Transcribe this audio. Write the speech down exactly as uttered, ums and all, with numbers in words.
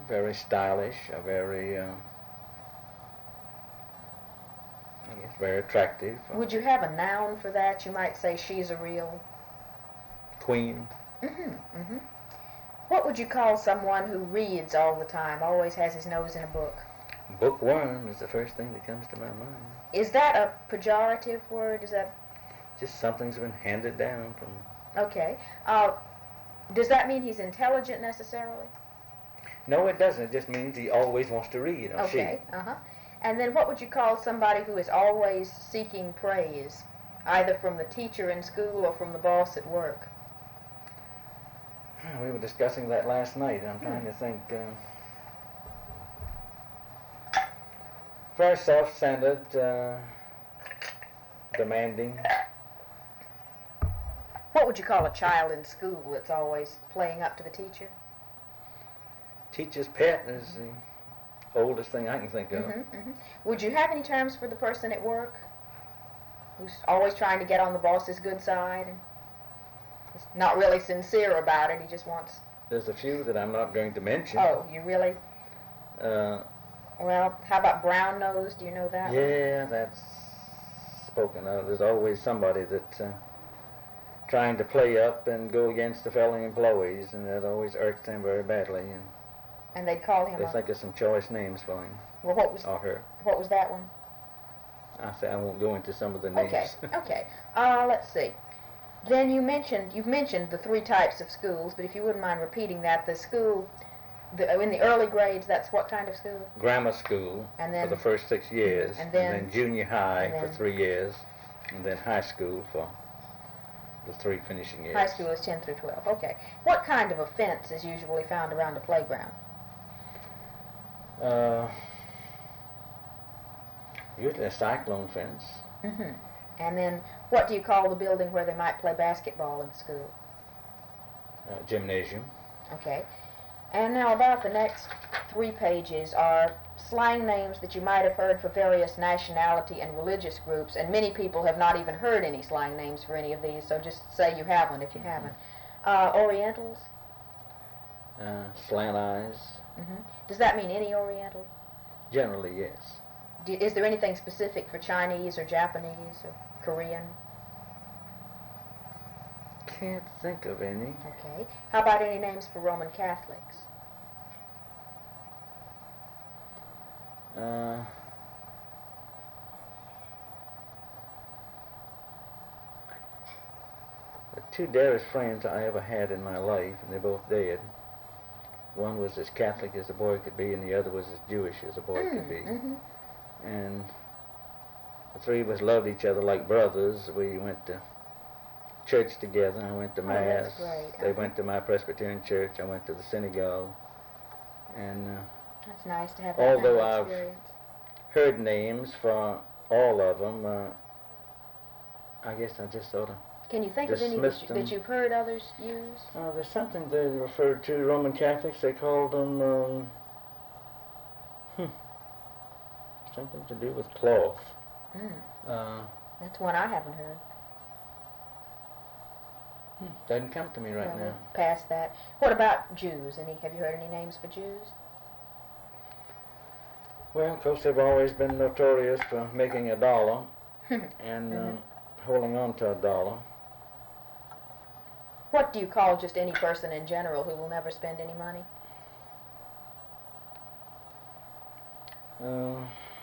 very stylish, a very, uh, I guess, very attractive. Would you have a noun for that? You might say she's a real Queen. Mm-hmm, mm-hmm. What would you call someone who reads all the time, always has his nose in a book? Bookworm is the first thing that comes to my mind. Is that a pejorative word? Is that just something's been handed down from... Okay. Uh, does that mean he's intelligent necessarily? No, it doesn't. It just means he always wants to read, or Okay, she. uh-huh. And then what would you call somebody who is always seeking praise, either from the teacher in school or from the boss at work? We were discussing that last night. I'm trying hmm. to think. Uh, very self-centered, uh, demanding. What would you call a child in school that's always playing up to the teacher? Teacher's pet is the oldest thing I can think of. Mm-hmm, mm-hmm. Would you have any terms for the person at work who's always trying to get on the boss's good side and is not really sincere about it? He just wants... There's a few that I'm not going to mention. Oh, you really? Uh, well, how about brown-nosed? Do you know that Yeah, one? that's spoken of. There's always somebody that's uh, trying to play up and go against the fellow employees, and that always irks them very badly. And And they'd call him they a... think of some choice names for him. Well, what was... Or her. What was that one? I say I won't go into some of the names. Okay, okay. Uh, let's see. Then you mentioned, you've mentioned the three types of schools, but if you wouldn't mind repeating that, the school, the, in the early grades, that's what kind of school? Grammar school and then, for the first six years, and then, and then junior high then, for three years, and then high school for the three finishing years. High school is ten through twelve, okay. What kind of a fence is usually found around a playground? Uh, usually a cyclone fence. Mm-hmm. And then, what do you call the building where they might play basketball in school? Uh, gymnasium. Okay. And now about the next three pages are slang names that you might have heard for various nationality and religious groups, and many people have not even heard any slang names for any of these, so just say you haven't if you haven't. Uh, Orientals? Uh, slant eyes. Mm-hmm. Does that mean any Oriental? Generally, yes. Do, is there anything specific for Chinese or Japanese or Korean? Can't think of any. Okay. How about any names for Roman Catholics? Uh, the two dearest friends I ever had in my life, and they're both dead. One was as Catholic as a boy could be, and the other was as Jewish as a boy mm, could be. Mm-hmm. And the three of us loved each other like brothers. We went to church together. I went to Oh, Mass. that's great. They uh-huh. went to my Presbyterian church. I went to the synagogue. And uh, that's nice to have that although kind of I've experience. heard names for all of them, uh, I guess I just sort of Can you think of any that, you, them. that you've heard others use? Uh, there's something they referred to, Roman Catholics, they called them, um, hmm, something to do with cloth. Mm. Uh, That's one I haven't heard. hmm, doesn't come to me right well, now. We'll pass that. What about Jews? Any? Have you heard any names for Jews? Well, of course, they've always been notorious for making a dollar and mm-hmm. uh, holding on to a dollar. What do you call just any person in general who will never spend any money? Uh,